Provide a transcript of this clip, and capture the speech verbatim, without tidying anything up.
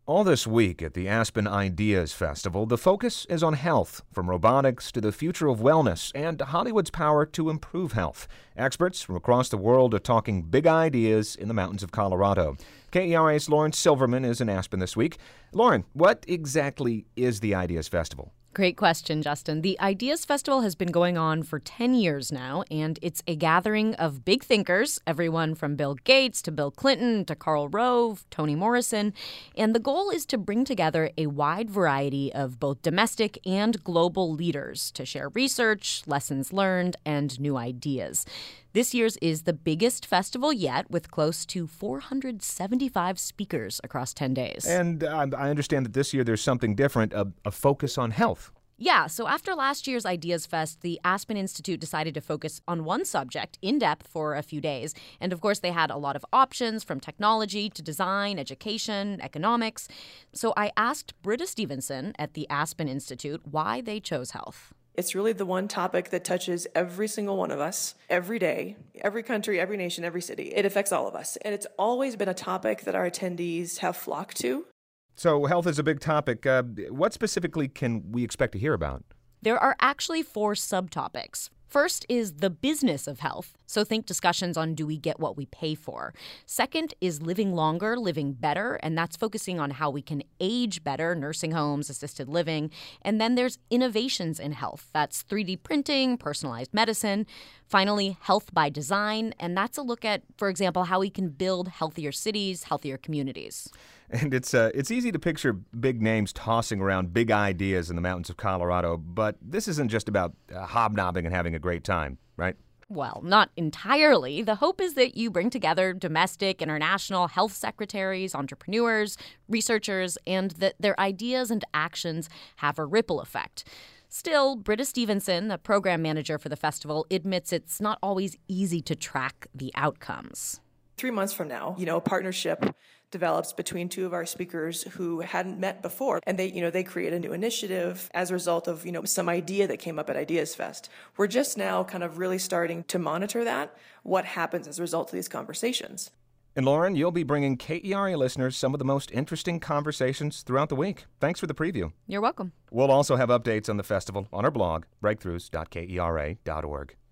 All this week at the Aspen Ideas Festival, the focus is on health, from robotics to the future of wellness and Hollywood's power to improve health. Experts from across the world are talking big ideas in the mountains of Colorado. K E R A's Lauren Silverman is in Aspen this week. Lauren, what exactly is the Ideas Festival? Great question, Justin. The Ideas Festival has been going on for ten years now, and it's a gathering of big thinkers, everyone from Bill Gates to Bill Clinton to Karl Rove, Toni Morrison. And the goal is to bring together a wide variety of both domestic and global leaders to share research, lessons learned, and new ideas. This year's is the biggest festival yet, with close to four hundred seventy-five speakers across ten days. And uh, I understand that this year there's something different, a, a focus on health. Yeah, so after last year's Ideas Fest, the Aspen Institute decided to focus on one subject in depth for a few days. And of course, they had a lot of options from technology to design, education, economics. So I asked Britta Stevenson at the Aspen Institute why they chose health. It's really the one topic that touches every single one of us, every day, every country, every nation, every city. It affects all of us. And it's always been a topic that our attendees have flocked to. So health is a big topic. Uh, what specifically can we expect to hear about? There are actually four subtopics. First is the business of health. So think discussions on do we get what we pay for. Second is living longer, living better, and that's focusing on how we can age better, nursing homes, assisted living. And then there's innovations in health. That's three D printing, personalized medicine. Finally, health by design, and that's a look at, for example, how we can build healthier cities, healthier communities. And it's uh, it's easy to picture big names tossing around big ideas in the mountains of Colorado, but this isn't just about uh, hobnobbing and having a great time, right? Well, not entirely. The hope is that you bring together domestic, international health secretaries, entrepreneurs, researchers, and that their ideas and actions have a ripple effect. Still, Britta Stevenson, the program manager for the festival, admits it's not always easy to track the outcomes. Three months from now, you know, a partnership develops between two of our speakers who hadn't met before. And they, you know, they create a new initiative as a result of, you know, some idea that came up at Ideas Fest. We're just now kind of really starting to monitor that, what happens as a result of these conversations. And Lauren, you'll be bringing K E R A listeners some of the most interesting conversations throughout the week. Thanks for the preview. You're welcome. We'll also have updates on the festival on our blog, breakthroughs dot K E R A dot org.